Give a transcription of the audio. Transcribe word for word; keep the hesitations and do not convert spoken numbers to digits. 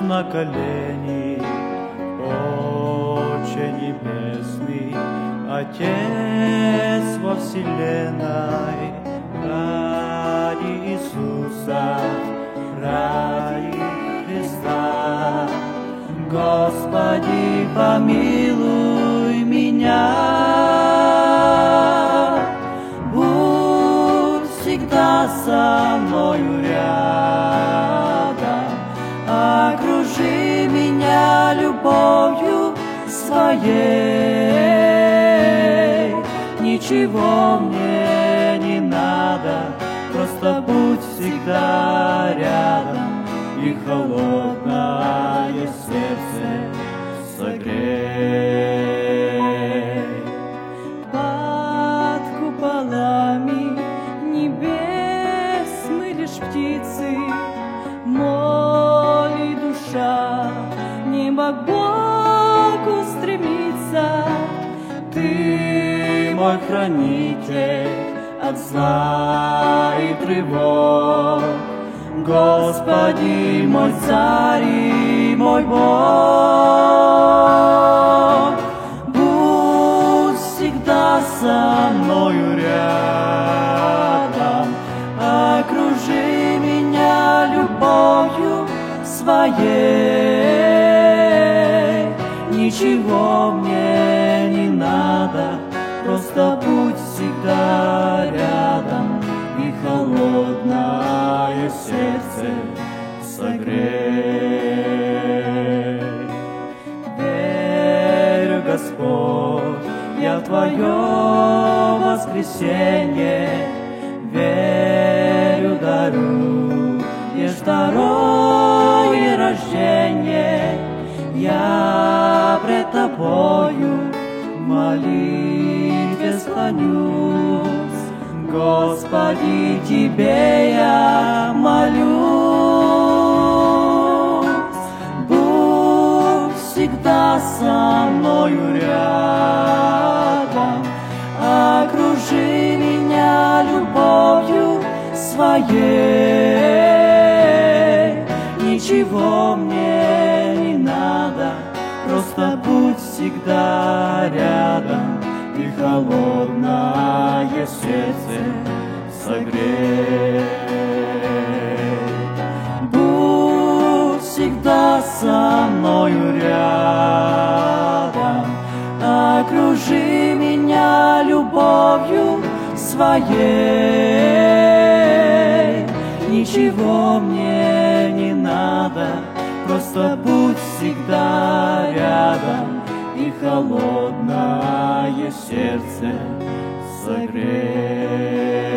на колени, Отче Небесный, Отец во вселенной, ради Иисуса, ради Христа, Господи, помилуй меня. Будь всегда со мною рядом, окружи меня любовью своей. Ничего мне не надо, просто будь всегда рядом, и холодное сердце согрей. Под куполами небес мы лишь птицы, молит душа, небо к Богу стремится. Ты мой хранитель от зла и тревог, Господи, мой Царь и мой Бог. Будь всегда со мною рядом, окружи меня любовью своей. Ничего мне не надо, просто будь всегда рядом, и холодное сердце согрей. Верю, Господь, я в Твое воскресенье, верю, даруешь второе рождение. Я пред Тобою в молитве склонюсь, Господи, Тебе я молюсь. Будь всегда со мною рядом, окружи меня любовью своей. Ничего мне не надо, просто будь всегда рядом, и холодное сердце согрей. Будь всегда со мною рядом, окружи меня любовью своей. Ничего мне не надо, просто будь всегда рядом, и холодное сердце согрей.